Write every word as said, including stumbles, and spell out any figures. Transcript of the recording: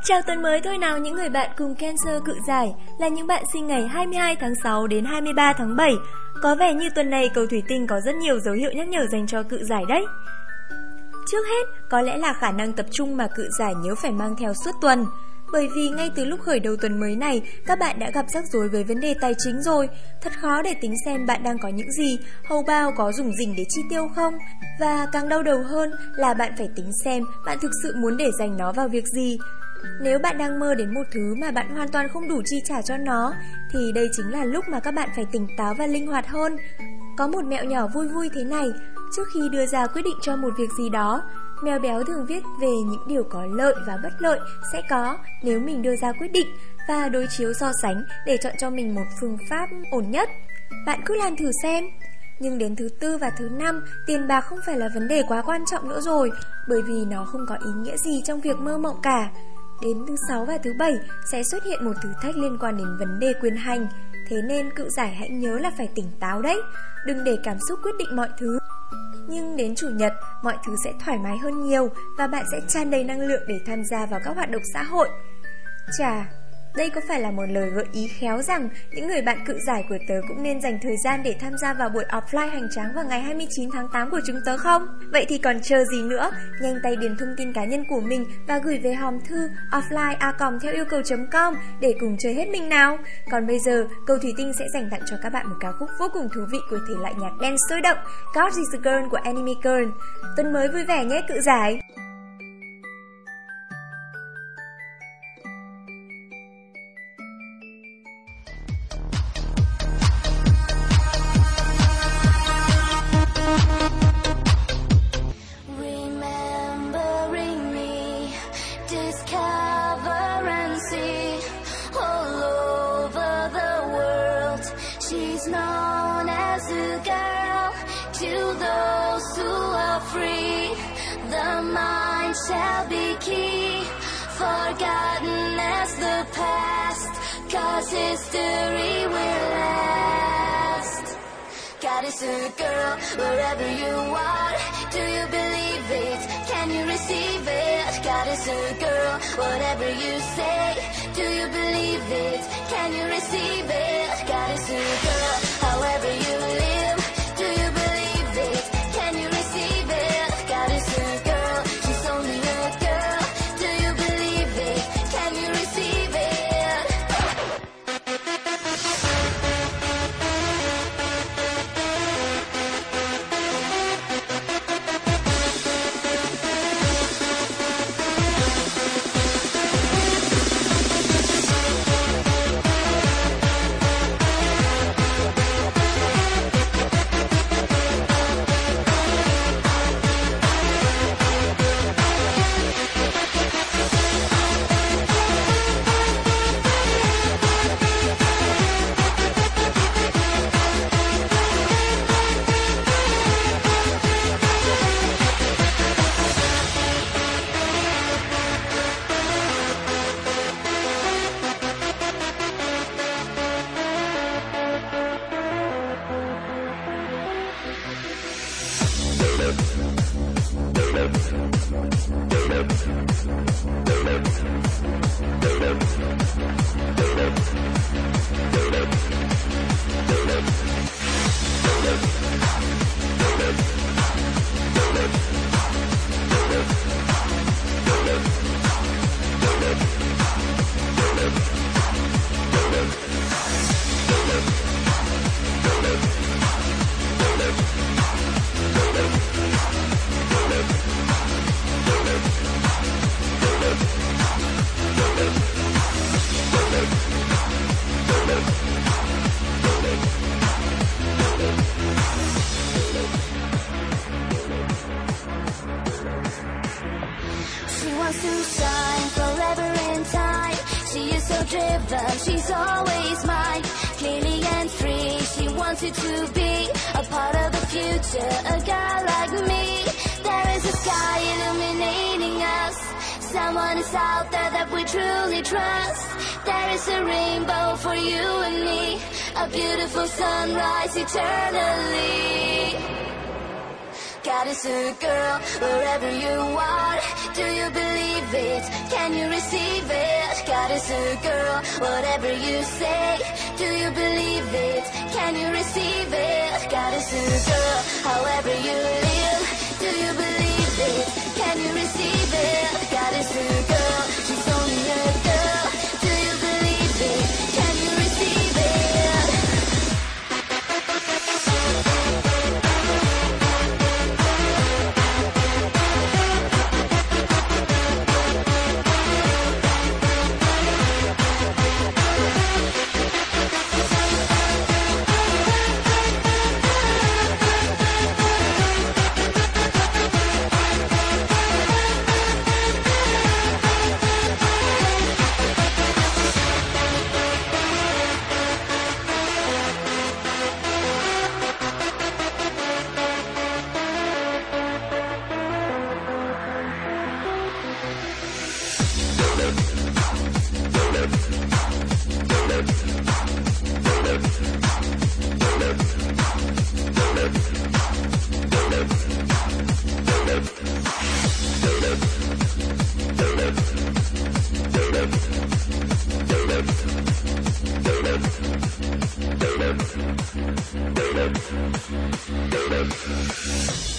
Chào tuần mới thôi nào những người bạn cùng Cancer cự giải, là những bạn sinh ngày hai mươi hai tháng sáu đến hai mươi ba tháng bảy. Có vẻ như tuần này cầu thủy tinh có rất nhiều dấu hiệu nhắc nhở dành cho cự giải đấy. Trước hết, có lẽ là khả năng tập trung mà cự giải nhớ phải mang theo suốt tuần. Bởi vì ngay từ lúc khởi đầu tuần mới này, các bạn đã gặp rắc rối với vấn đề tài chính rồi. Thật khó để tính xem bạn đang có những gì, hầu bao có dùng rỉnh để chi tiêu không. Và càng đau đầu hơn là bạn phải tính xem bạn thực sự muốn để dành nó vào việc gì. Nếu bạn đang mơ đến một thứ mà bạn hoàn toàn không đủ chi trả cho nó, thì đây chính là lúc mà các bạn phải tỉnh táo và linh hoạt hơn. Có một mẹo nhỏ vui vui thế này, trước khi đưa ra quyết định cho một việc gì đó, Mèo Béo thường viết về những điều có lợi và bất lợi sẽ có nếu mình đưa ra quyết định và đối chiếu so sánh để chọn cho mình một phương pháp ổn nhất. Bạn cứ làm thử xem. Nhưng đến thứ tư và thứ năm, tiền bạc không phải là vấn đề quá quan trọng nữa rồi, bởi vì nó không có ý nghĩa gì trong việc mơ mộng cả. Đến thứ sáu và thứ bảy sẽ xuất hiện một thử thách liên quan đến vấn đề quyền hành. Thế nên cự giải hãy nhớ là phải tỉnh táo đấy, đừng để cảm xúc quyết định mọi thứ. Nhưng đến chủ nhật, mọi thứ sẽ thoải mái hơn nhiều và bạn sẽ tràn đầy năng lượng để tham gia vào các hoạt động xã hội. Chà, đây có phải là một lời gợi ý khéo rằng những người bạn cự giải của tớ cũng nên dành thời gian để tham gia vào buổi offline hoành tráng vào ngày hai mươi chín tháng tám của chúng tớ không? Vậy thì còn chờ gì nữa? Nhanh tay điền thông tin cá nhân của mình và gửi về hòm thư offline a còng theo yêu cầu chấm com để cùng chơi hết mình nào. Còn bây giờ, Cầu Thủy Tinh sẽ dành tặng cho các bạn một ca khúc vô cùng thú vị của thể loại nhạc dance sôi động, God is a Girl của Anime Girl. Tuần mới vui vẻ nhé cự giải! Shall be key, forgotten as the past, cause history will last. God is a girl, wherever you are, do you believe it, can you receive it? God is a girl, whatever you say, do you believe it, can you receive it? God is a girl, however you live, do you believe it, can you receive it? God is a girl, she's always mine, clearly and free. She wanted to be a part of the future, a girl like me. There is a sky illuminating us, someone is out there that we truly trust. There is a rainbow for you and me, a beautiful sunrise eternally. God is a girl, wherever you are, do you believe believe it? Can you receive it? Goddess or girl, whatever you say, do you believe it? Can you receive it? Goddess or girl, however you live, do you believe it? Can you receive it? Goddess or girl, she's only a girl, do you believe it? Can you receive it? Thank you.